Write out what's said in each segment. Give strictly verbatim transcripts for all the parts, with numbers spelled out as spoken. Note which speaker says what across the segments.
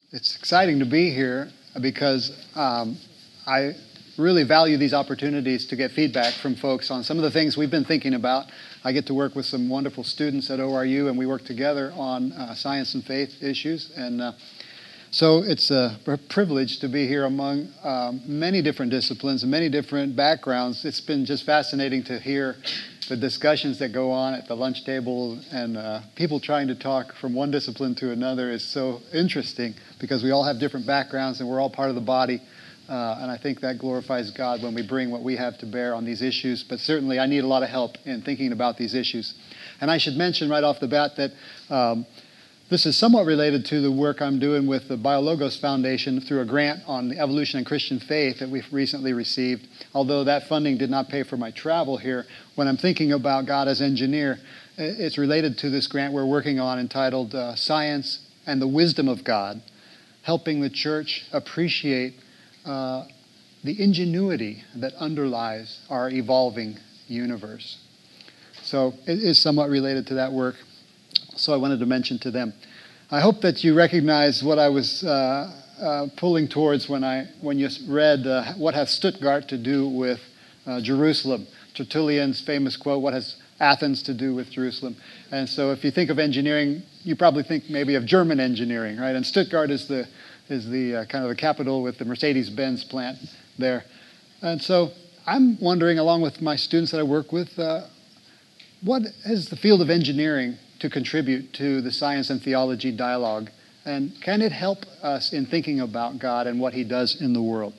Speaker 1: It's exciting to be here because um, I really value these opportunities to get feedback from folks on some of the things we've been thinking about. I get to work with some wonderful students at O R U, and we work together on uh, science and faith issues. And uh, so it's a privilege to be here among um, many different disciplines and many different backgrounds. It's been just fascinating to hear the discussions that go on at the lunch table, and uh, people trying to talk from one discipline to another is so interesting because we all have different backgrounds and we're all part of the body. Uh, and I think that glorifies God when we bring what we have to bear on these issues. But certainly I need a lot of help in thinking about these issues. And I should mention right off the bat that um, this is somewhat related to the work I'm doing with the BioLogos Foundation through a grant on the evolution and Christian faith that we've recently received. Although that funding did not pay for my travel here, when I'm thinking about God as engineer, it's related to this grant we're working on entitled uh, Science and the Wisdom of God, helping the church appreciate uh, the ingenuity that underlies our evolving universe. So it is somewhat related to that work. So I wanted to mention to them. I hope that you recognize what I was uh, uh, pulling towards when I when you read uh, What Hath Stuttgart to Do with uh, Jerusalem? Tertullian's famous quote, what has Athens to do with Jerusalem? And so if you think of engineering, you probably think maybe of German engineering, right? And Stuttgart is the, is the uh, kind of the capital with the Mercedes-Benz plant there. And so I'm wondering, along with my students that I work with, uh, what is the field of engineering to contribute to the science and theology dialogue? And can it help us in thinking about God and what he does in the world?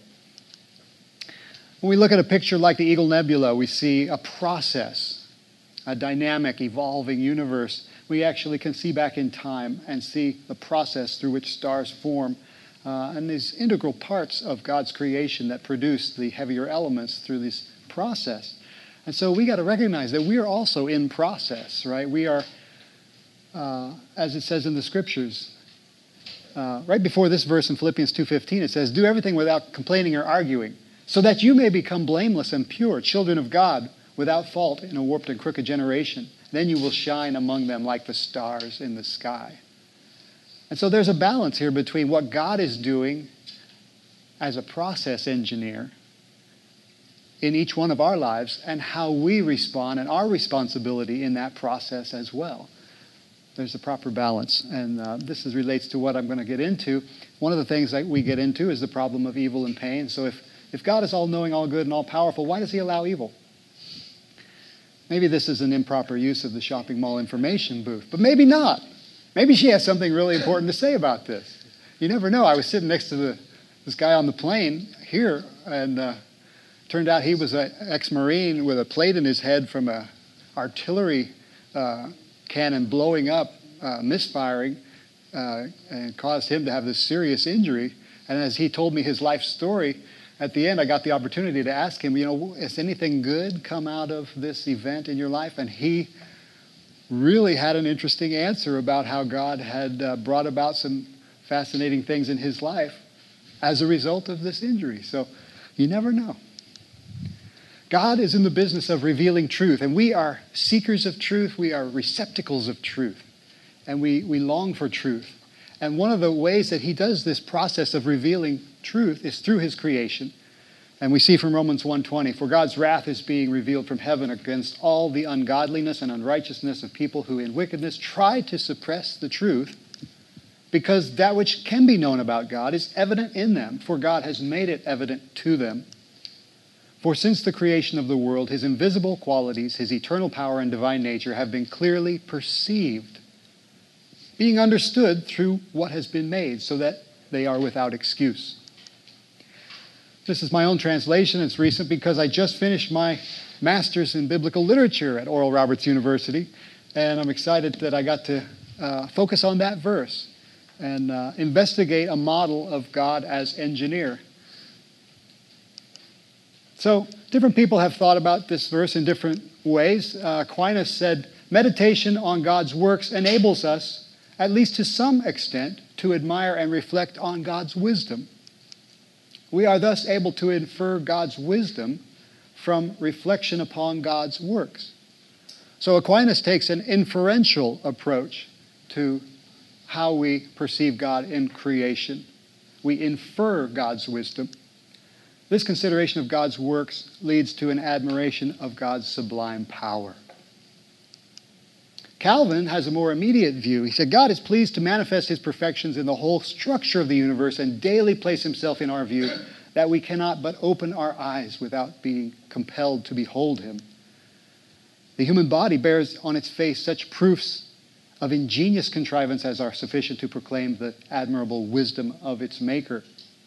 Speaker 1: When we look at a picture like the Eagle Nebula, we see a process, a dynamic, evolving universe. We actually can see back in time and see the process through which stars form, uh, and these integral parts of God's creation that produce the heavier elements through this process. And so we got to recognize that we are also in process, right? We are Uh, as it says in the scriptures. Uh, right before this verse in Philippians two fifteen, it says, do everything without complaining or arguing, so that you may become blameless and pure, children of God, without fault in a warped and crooked generation. Then you will shine among them like the stars in the sky. And so there's a balance here between what God is doing as a process engineer in each one of our lives and how we respond and our responsibility in that process as well. There's a proper balance, and uh, this is, relates to what I'm going to get into. One of the things that we get into is the problem of evil and pain. So if, if God is all-knowing, all-good, and all-powerful, why does he allow evil? Maybe this is an improper use of the shopping mall information booth, but maybe not. Maybe she has something really important to say about this. You never know. I was sitting next to the, this guy on the plane here, and uh, turned out he was an ex-Marine with a plate in his head from a artillery uh cannon blowing up, uh, misfiring, uh, and caused him to have this serious injury. And as he told me his life story, at the end I got the opportunity to ask him, you know, has anything good come out of this event in your life? And he really had an interesting answer about how God had uh, brought about some fascinating things in his life as a result of this injury. So you never know. God is in the business of revealing truth, and we are seekers of truth. We are receptacles of truth, and we, we long for truth. And one of the ways that he does this process of revealing truth is through his creation. And we see from Romans one twenty, for God's wrath is being revealed from heaven against all the ungodliness and unrighteousness of people who in wickedness try to suppress the truth, because that which can be known about God is evident in them, for God has made it evident to them. For since the creation of the world, his invisible qualities, his eternal power and divine nature have been clearly perceived, being understood through what has been made, so that they are without excuse. This is my own translation. It's recent because I just finished my master's in biblical literature at Oral Roberts University, and I'm excited that I got to uh, focus on that verse and uh, investigate a model of God as engineer. So different people have thought about this verse in different ways. Uh, Aquinas said, meditation on God's works enables us, at least to some extent, to admire and reflect on God's wisdom. We are thus able to infer God's wisdom from reflection upon God's works. So Aquinas takes an inferential approach to how we perceive God in creation. We infer God's wisdom. This consideration of God's works leads to an admiration of God's sublime power. Calvin has a more immediate view. He said, God is pleased to manifest his perfections in the whole structure of the universe and daily place himself in our view, that we cannot but open our eyes without being compelled to behold him. The human body bears on its face such proofs of ingenious contrivance as are sufficient to proclaim the admirable wisdom of its maker.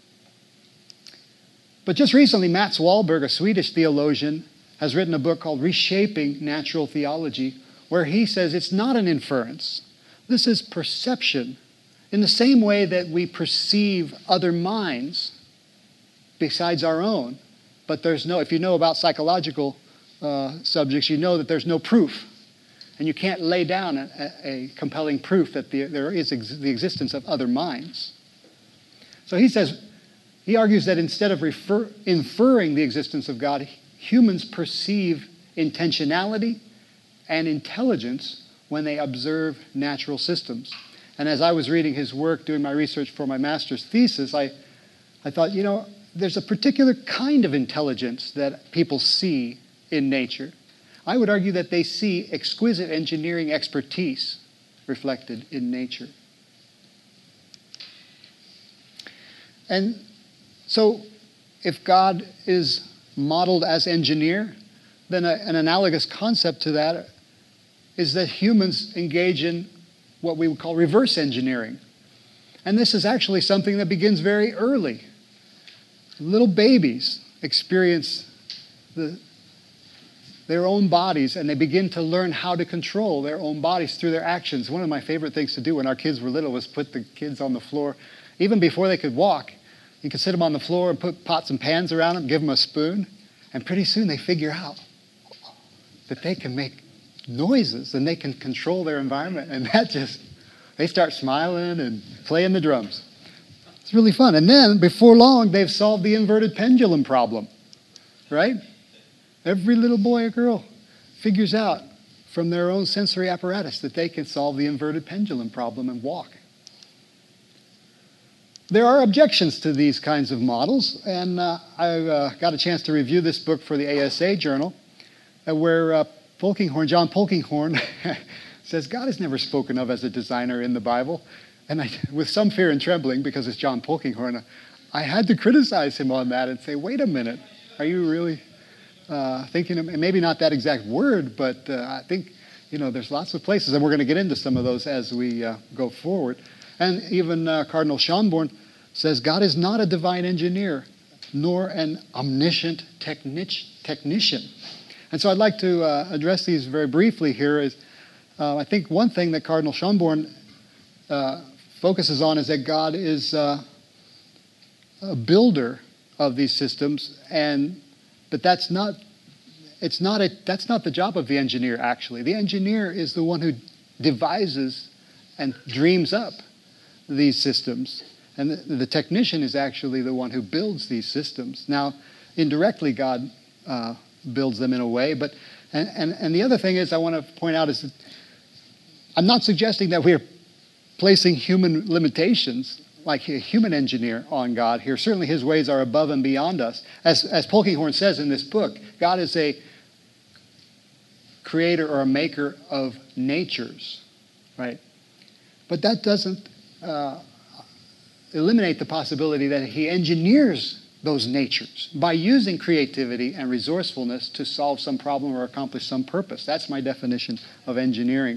Speaker 1: But just recently, Mats Wahlberg, a Swedish theologian, has written a book called Reshaping Natural Theology, where he says it's not an inference. This is perception. In the same way that we perceive other minds besides our own, but there's no, if you know about psychological uh, subjects, you know that there's no proof. And you can't lay down a, a compelling proof that the, there is ex- the existence of other minds. So he says, he argues that instead of refer, inferring the existence of God, humans perceive intentionality and intelligence when they observe natural systems. And as I was reading his work, doing my research for my master's thesis, I, I thought, you know, there's a particular kind of intelligence that people see in nature. I would argue that they see exquisite engineering expertise reflected in nature. And so if God is modeled as engineer, then a, an analogous concept to that is that humans engage in what we would call reverse engineering. And this is actually something that begins very early. Little babies experience the, their own bodies, and they begin to learn how to control their own bodies through their actions. One of my favorite things to do when our kids were little was put the kids on the floor. Even before they could walk, you could sit them on the floor and put pots and pans around them, give them a spoon, and pretty soon they figure out that they can make noises and they can control their environment, and that just, they start smiling and playing the drums. It's really fun. And then, before long, they've solved the inverted pendulum problem, right? Every little boy or girl figures out from their own sensory apparatus that they can solve the inverted pendulum problem and walk. There are objections to these kinds of models, and uh, I uh, got a chance to review this book for the A S A Journal, uh, where uh, Polkinghorne, John Polkinghorne says God is never spoken of as a designer in the Bible. And I, with some fear and trembling, because it's John Polkinghorne, I had to criticize him on that and say, wait a minute, are you really uh, thinking of, and maybe not that exact word, but uh, I think, you know, there's lots of places, and we're going to get into some of those as we uh, go forward. And even uh, Cardinal Schönborn says God is not a divine engineer, nor an omniscient technic- technician. And so I'd like to uh, address these very briefly here. Is uh, I think one thing that Cardinal Schönborn uh, focuses on is that God is uh, a builder of these systems, and but that's not it's not a that's not the job of the engineer. Actually, the engineer is the one who devises and dreams up these systems, and the, the technician is actually the one who builds these systems. Now, indirectly, God uh, builds them in a way, but and, and and the other thing is I want to point out is that I'm not suggesting that we're placing human limitations like a human engineer on God here. Certainly his ways are above and beyond us. As, as Polkinghorne says in this book, God is a creator or a maker of natures, right? But that doesn't uh, eliminate the possibility that he engineers those natures by using creativity and resourcefulness to solve some problem or accomplish some purpose. That's my definition of engineering.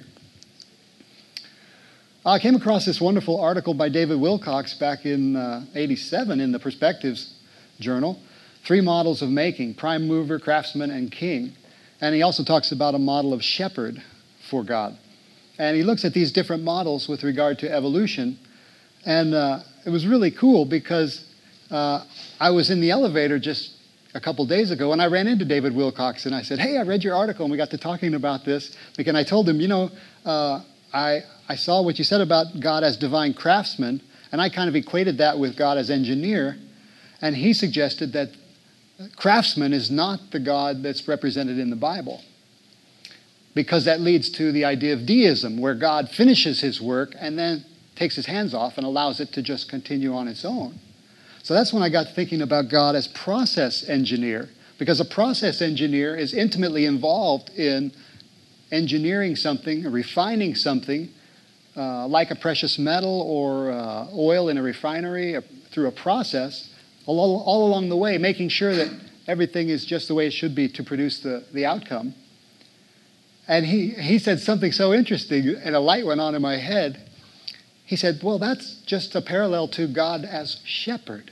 Speaker 1: I came across this wonderful article by David Wilcox back in uh, eighty-seven in the Perspectives Journal, Three Models of Making, Prime Mover, Craftsman, and King. And he also talks about a model of shepherd for God. And he looks at these different models with regard to evolution. And uh, it was really cool because uh, I was in the elevator just a couple days ago, and I ran into David Wilcox, and I said, hey, I read your article, and we got to talking about this. And I told him, you know, uh, I... I saw what you said about God as divine craftsman, and I kind of equated that with God as engineer, and he suggested that craftsman is not the God that's represented in the Bible, because that leads to the idea of deism, where God finishes his work and then takes his hands off and allows it to just continue on its own. So that's when I got thinking about God as process engineer, because a process engineer is intimately involved in engineering something, refining something, uh, like a precious metal or uh, oil in a refinery, uh, through a process, all, all along the way, making sure that everything is just the way it should be to produce the, the outcome. And he, he said something so interesting, and a light went on in my head. He said, well, that's just a parallel to God as shepherd.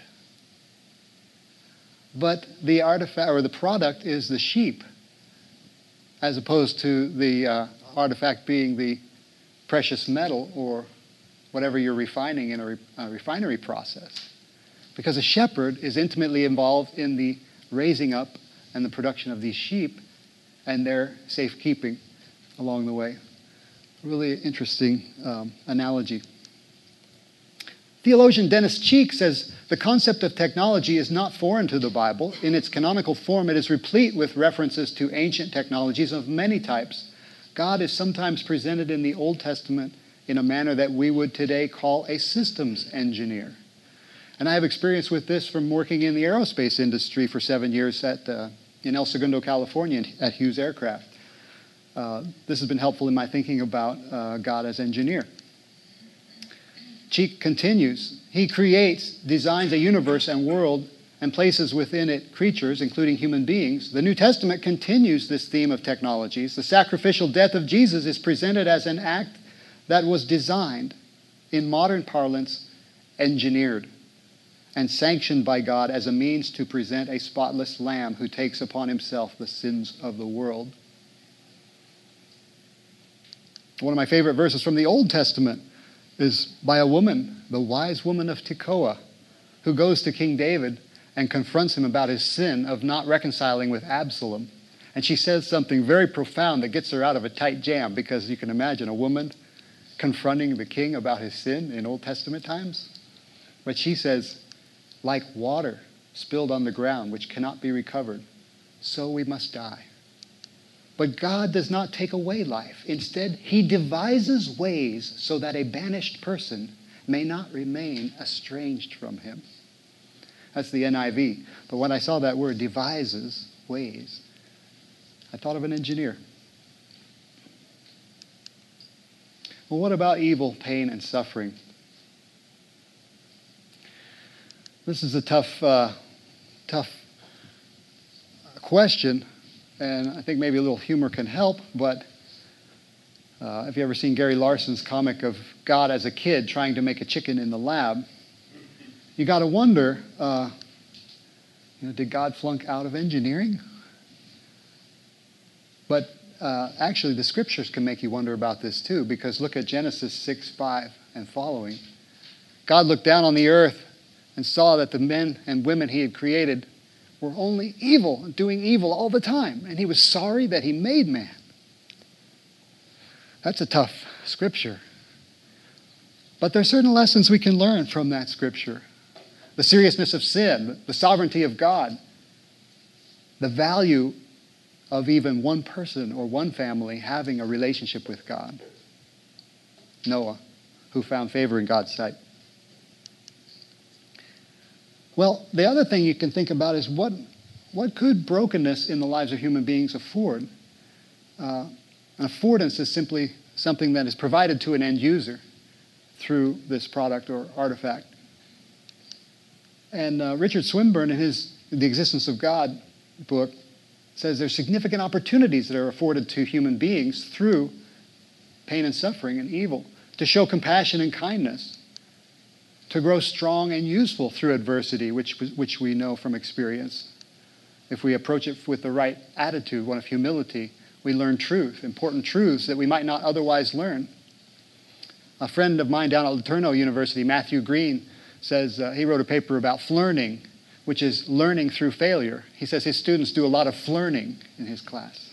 Speaker 1: But the artifact or the product is the sheep, as opposed to the uh, artifact being the precious metal or whatever you're refining in a, re- a refinery process. Because a shepherd is intimately involved in the raising up and the production of these sheep and their safekeeping along the way. Really interesting um, analogy. Theologian Dennis Cheek says the concept of technology is not foreign to the Bible. In its canonical form, it is replete with references to ancient technologies of many types. God is sometimes presented in the Old Testament in a manner that we would today call a systems engineer. And I have experience with this from working in the aerospace industry for seven years at, uh, in El Segundo, California, at Hughes Aircraft. Uh, this has been helpful in my thinking about uh, God as engineer. Cheek continues, he creates, designs a universe and world and places within it creatures, including human beings. The New Testament continues this theme of technologies. The sacrificial death of Jesus is presented as an act that was designed, in modern parlance, engineered, and sanctioned by God as a means to present a spotless lamb who takes upon himself the sins of the world. One of my favorite verses from the Old Testament is by a woman, the wise woman of Tekoa, who goes to King David and confronts him about his sin of not reconciling with Absalom. And she says something very profound that gets her out of a tight jam, because you can imagine a woman confronting the king about his sin in Old Testament times. But she says, like water spilled on the ground, which cannot be recovered, so we must die. But God does not take away life. Instead, he devises ways so that a banished person may not remain estranged from him. That's the N I V. But when I saw that word, devises ways, I thought of an engineer. Well, what about evil, pain, and suffering? This is a tough, uh, tough question. And I think maybe a little humor can help, but uh, have you ever seen Gary Larson's comic of God as a kid trying to make a chicken in the lab? You got to wonder, uh, you know, did God flunk out of engineering? But uh, actually, the scriptures can make you wonder about this too, because look at Genesis six five and following. God looked down on the earth and saw that the men and women he had created were only evil, doing evil all the time. And he was sorry that he made man. That's a tough scripture. But there are certain lessons we can learn from that scripture. The seriousness of sin, the sovereignty of God, the value of even one person or one family having a relationship with God. Noah, who found favor in God's sight. Well, the other thing you can think about is what, what could brokenness in the lives of human beings afford? Uh, an affordance is simply something that is provided to an end user through this product or artifact. And uh, Richard Swinburne, in his The Existence of God book, says there's significant opportunities that are afforded to human beings through pain and suffering and evil, to show compassion and kindness, to grow strong and useful through adversity, which, which we know from experience. If we approach it with the right attitude, one of humility, we learn truth, important truths that we might not otherwise learn. A friend of mine down at LeTourneau University, Matthew Green, says uh, he wrote a paper about flirting, which is learning through failure. He says his students do a lot of flirting in his class.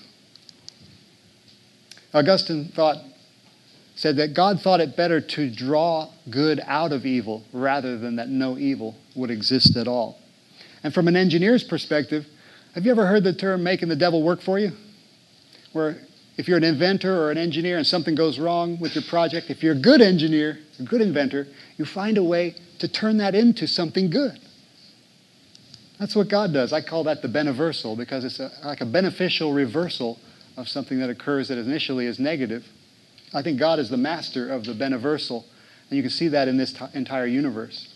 Speaker 1: Augustine thought, said that God thought it better to draw good out of evil rather than that no evil would exist at all. And from an engineer's perspective, have you ever heard the term making the devil work for you? Where if you're an inventor or an engineer and something goes wrong with your project, if you're a good engineer, a good inventor, you find a way to turn that into something good. That's what God does. I call that the beneversal, because it's a, like a beneficial reversal of something that occurs that initially is negative. I think God is the master of the beneversal, and you can see that in this t- entire universe.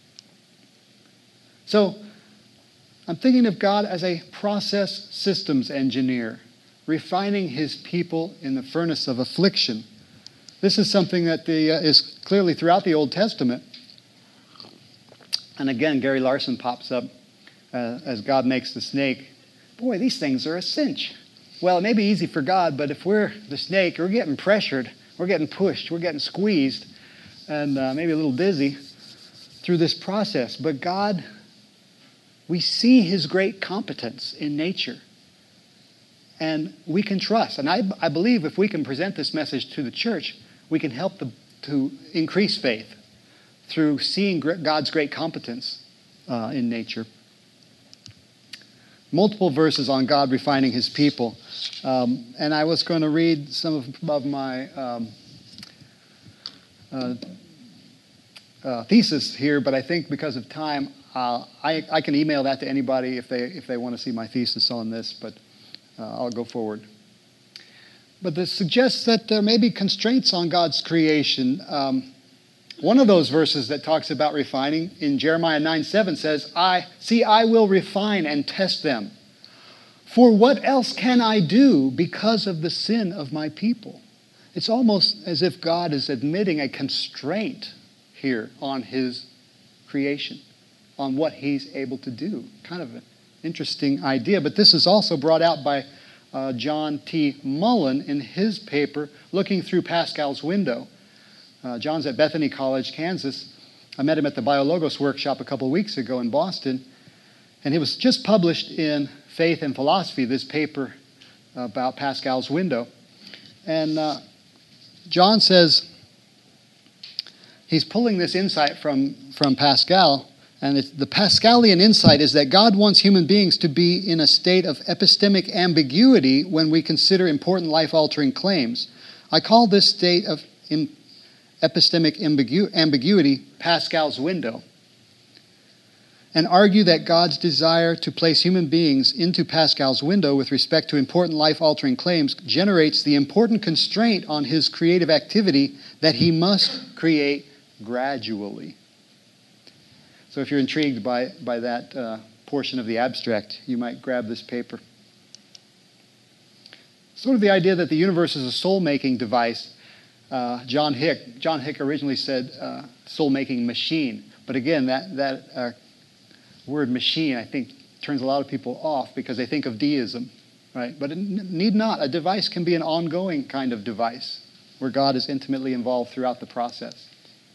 Speaker 1: So, I'm thinking of God as a process systems engineer, refining his people in the furnace of affliction. This is something that the, uh, is clearly throughout the Old Testament. And again, Gary Larson pops up uh, as God makes the snake. Boy, these things are a cinch. Well, it may be easy for God, but if we're the snake, we're getting pressured, we're getting pushed, we're getting squeezed, and uh, maybe a little dizzy through this process. But God, we see his great competence in nature. And we can trust. And I, I believe if we can present this message to the church, we can help the, to increase faith through seeing God's great competence uh, in nature. Multiple verses on God refining his people. Um, and I was going to read some of, of my um, uh, uh, thesis here, but I think because of time, uh, I, I can email that to anybody if they, if they want to see my thesis on this. But Uh, I'll go forward. But this suggests that there may be constraints on God's creation. Um, one of those verses that talks about refining in Jeremiah nine seven says, I see, I will refine and test them. For what else can I do because of the sin of my people? It's almost as if God is admitting a constraint here on his creation, on what he's able to do. Kind of an interesting idea, but this is also brought out by uh, John T. Mullen in his paper, Looking Through Pascal's Window. Uh, John's at Bethany College, Kansas. I met him at the BioLogos workshop a couple of weeks ago in Boston, and it was just published in Faith and Philosophy, this paper about Pascal's window. And uh, John says he's pulling this insight from, from Pascal. And it's, the Pascalian insight is that God wants human beings to be in a state of epistemic ambiguity when we consider important life-altering claims. I call this state of in, epistemic ambigu- ambiguity Pascal's window, and argue that God's desire to place human beings into Pascal's window with respect to important life-altering claims generates the important constraint on his creative activity that he must create gradually. So if you're intrigued by, by that uh, portion of the abstract, you might grab this paper. Sort of the idea that the universe is a soul-making device. Uh, John Hick, John Hick originally said uh, soul-making machine. But again, that, that uh, word machine, I think, turns a lot of people off because they think of deism, right? But it need not. A device can be an ongoing kind of device where God is intimately involved throughout the process.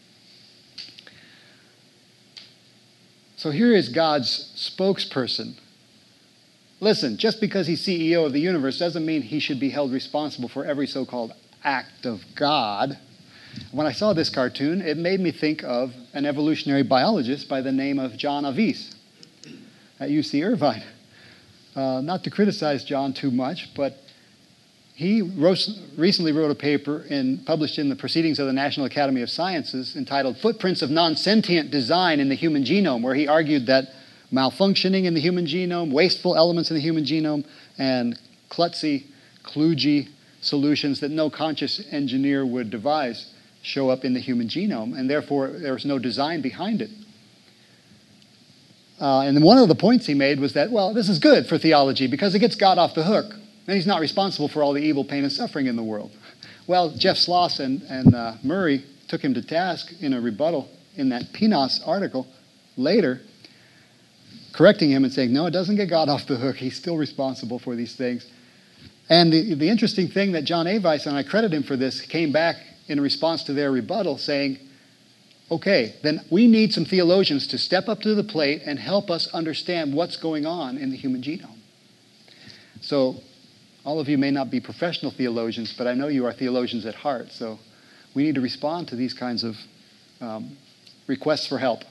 Speaker 1: So here is God's spokesperson. Listen, just because he's C E O of the universe doesn't mean he should be held responsible for every so-called act of God. When I saw this cartoon, it made me think of an evolutionary biologist by the name of John Avis at U C Irvine. Uh, not to criticize John too much, but he wrote, recently wrote a paper in, published in the Proceedings of the National Academy of Sciences entitled Footprints of Non-Sentient Design in the Human Genome, where he argued that malfunctioning in the human genome, wasteful elements in the human genome, and klutzy, kludgy solutions that no conscious engineer would devise show up in the human genome, and therefore there's no design behind it. Uh, and then one of the points he made was that, well, this is good for theology because it gets God off the hook. And he's not responsible for all the evil, pain, and suffering in the world. Well, Jeff Sloss and, and uh, Murray took him to task in a rebuttal in that P N A S article later, correcting him and saying, no, it doesn't get God off the hook. He's still responsible for these things. And the, the interesting thing that John Avis, and I credit him for this, came back in response to their rebuttal saying, okay, then we need some theologians to step up to the plate and help us understand what's going on in the human genome. So all of you may not be professional theologians, but I know you are theologians at heart, so we need to respond to these kinds of um, requests for help.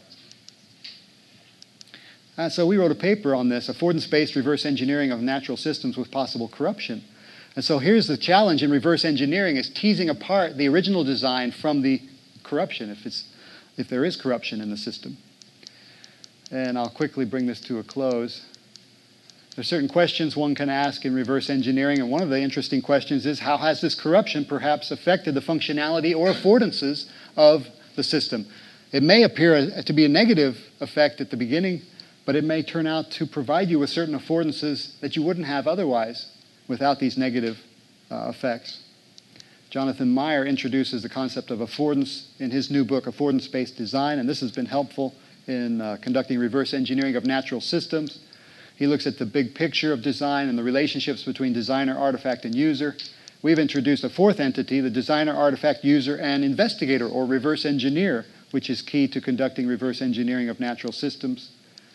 Speaker 1: And so we wrote a paper on this, Affordance-Based Reverse Engineering of Natural Systems with Possible Corruption. And so here's the challenge in reverse engineering is teasing apart the original design from the corruption, if, it's, if there is corruption in the system. And I'll quickly bring this to a close. There's certain questions one can ask in reverse engineering, and one of the interesting questions is, how has this corruption perhaps affected the functionality or affordances of the system? It may appear to be a negative effect at the beginning, but it may turn out to provide you with certain affordances that you wouldn't have otherwise without these negative uh, effects. Jonathan Meyer introduces the concept of affordance in his new book, Affordance-Based Design, and this has been helpful in uh, conducting reverse engineering of natural systems. He looks at the big picture of design and the relationships between designer, artifact, and user. We've introduced a fourth entity, the designer, artifact, user, and investigator, or reverse engineer, which is key to conducting reverse engineering of natural systems.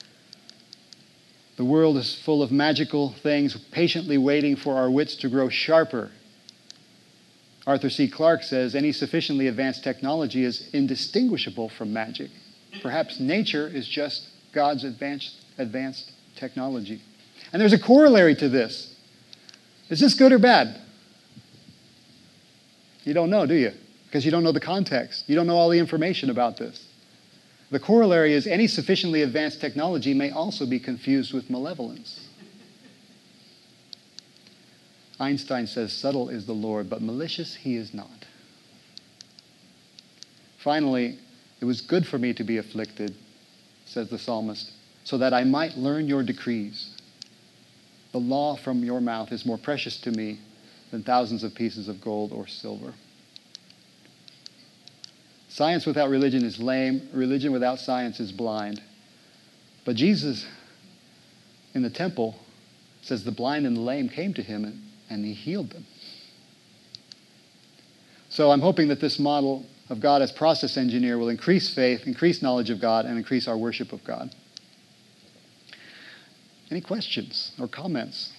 Speaker 1: The world is full of magical things, patiently waiting for our wits to grow sharper. Arthur C. Clarke says, any sufficiently advanced technology is indistinguishable from magic. Perhaps nature is just God's advanced, advanced technology. And there's a corollary to this. Is this good or bad? You don't know, do you? Because you don't know the context. You don't know all the information about this. The corollary is any sufficiently advanced technology may also be confused with malevolence. Einstein says, subtle is the Lord, but malicious he is not. Finally, it was good for me to be afflicted, says the psalmist, so that I might learn your decrees. The law from your mouth is more precious to me than thousands of pieces of gold or silver. Science without religion is lame. Religion without science is blind. But Jesus, in the temple, says the blind and the lame came to him and, and he healed them. So I'm hoping that this model of God as process engineer will increase faith, increase knowledge of God, and increase our worship of God. Any questions or comments?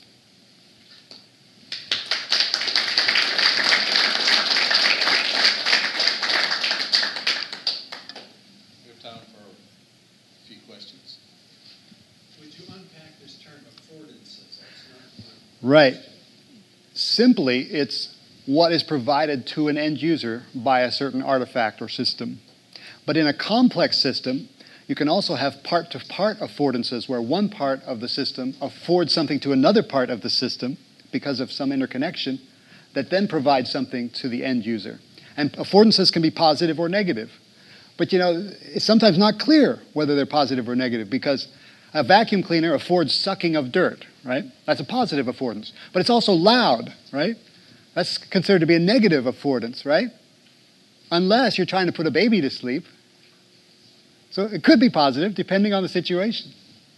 Speaker 2: We have time for a few questions.
Speaker 3: Would you unpack this term affordances? That's not
Speaker 1: Right. Simply, it's what is provided to an end user by a certain artifact or system. But in a complex system, you can also have part-to-part affordances where one part of the system affords something to another part of the system because of some interconnection that then provides something to the end user. And affordances can be positive or negative. But, you know, it's sometimes not clear whether they're positive or negative because a vacuum cleaner affords sucking of dirt, right? That's a positive affordance. But it's also loud, right? That's considered to be a negative affordance, right? Unless you're trying to put a baby to sleep. So it could be positive, depending on the situation.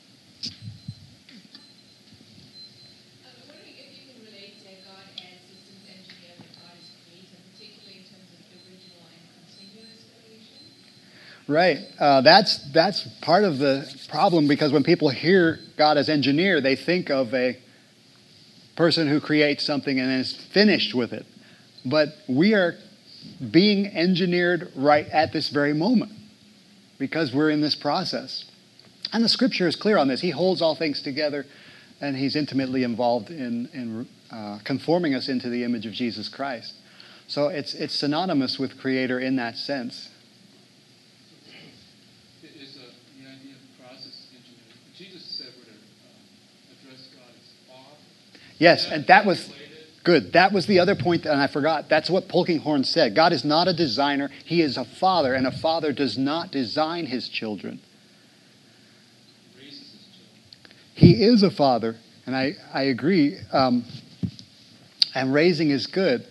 Speaker 4: I'm wondering if you can relate to God as systems engineer that God is creator, particularly in terms of original and continuous creation.
Speaker 1: Right. Uh, that's that's part of the problem because when people hear God as engineer, they think of a person who creates something and is finished with it. But we are being engineered right at this very moment because we're in this process. And the scripture is clear on this. He holds all things together and he's intimately involved in, in uh, conforming us into the image of Jesus Christ. So it's, it's synonymous with creator in that sense.
Speaker 2: Is uh, the idea of process engineering. Jesus said we're to uh, address God as Father.
Speaker 1: Yes,
Speaker 2: That
Speaker 1: and that was
Speaker 2: related?
Speaker 1: good. That was the other point, and I forgot. That's what Polkinghorne said. God is not a designer. He is a father, and a father does not design his children.
Speaker 2: Raises his children.
Speaker 1: He is a father, and I, I agree. Um, and raising is good.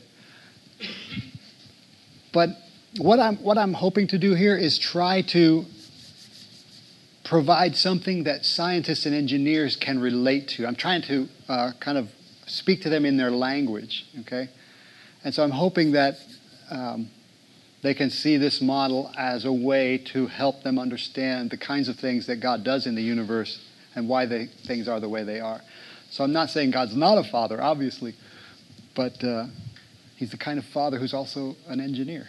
Speaker 1: But what I'm, what I'm hoping to do here is try to provide something that scientists and engineers can relate to. I'm trying to uh, kind of speak to them in their language, okay? And so I'm hoping that um, they can see this model as a way to help them understand the kinds of things that God does in the universe and why they, things are the way they are. So I'm not saying God's not a father, obviously, but uh, he's the kind of father who's also an engineer.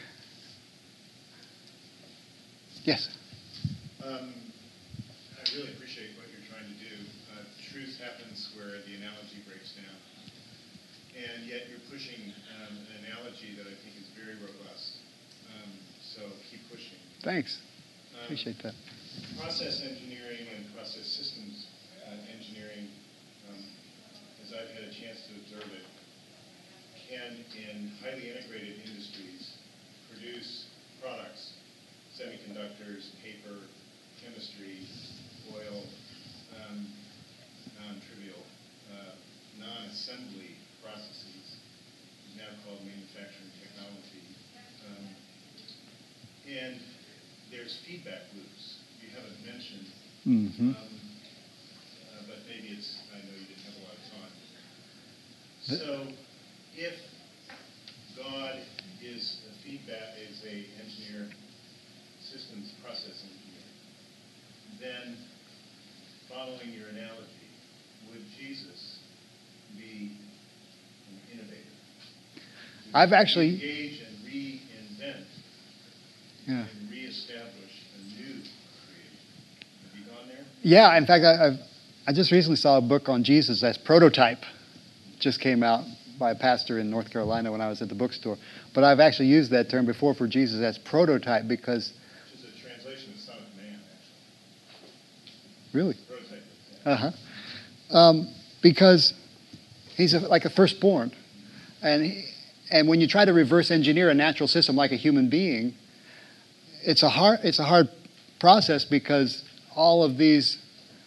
Speaker 1: Yes?
Speaker 5: Um, I really appreciate what you're trying to do. Uh, truth happens where the analogy breaks down. and yet you're pushing um, an analogy that I think is very robust. Um, so keep pushing.
Speaker 1: Thanks.
Speaker 5: Um,
Speaker 1: Appreciate that.
Speaker 5: Process engineering and process systems uh, engineering, um, as I've had a chance to observe it, can, in highly integrated industries, produce products, semiconductors, paper, chemistry, oil, um, non-trivial, uh, non-assembly processes, now called manufacturing technology. Um, and there's feedback loops. You haven't mentioned,
Speaker 1: Mm-hmm.
Speaker 5: um, uh, but maybe it's, I know you didn't have a lot of time.
Speaker 1: The-
Speaker 5: So if God is a feedback, is a engineer, systems process engineer, then following your analogy, would Jesus be an innovator? Would
Speaker 1: I've
Speaker 5: he
Speaker 1: actually-
Speaker 5: engage and reinvent
Speaker 1: Yeah.
Speaker 5: and reestablish a new creation. Have you gone there?
Speaker 1: Yeah, in fact, I, I've, I just recently saw a book on Jesus as prototype. Just came out by a pastor in North Carolina when I was at the bookstore. But I've actually used that term before for Jesus as prototype because,
Speaker 5: Which is a translation of Son of Man, actually.
Speaker 1: really,
Speaker 5: Prototype. Yeah.
Speaker 1: uh-huh. Um, because he's a, like a firstborn. And, he, and when you try to reverse engineer a natural system like a human being, it's a hard, it's a hard process because all of these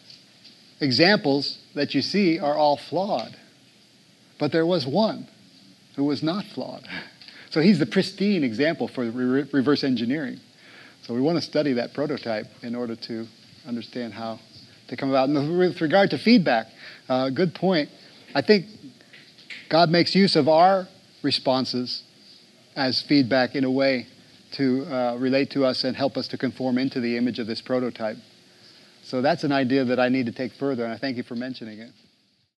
Speaker 1: examples that you see are all flawed. But there was one who was not flawed. So he's the pristine example for re- reverse engineering. So we want to study that prototype in order to understand how to come about. And with regard to feedback, uh, good point. I think God makes use of our responses as feedback in a way to uh, relate to us and help us to conform into the image of this prototype. So that's an idea that I need to take further, and I thank you for mentioning it.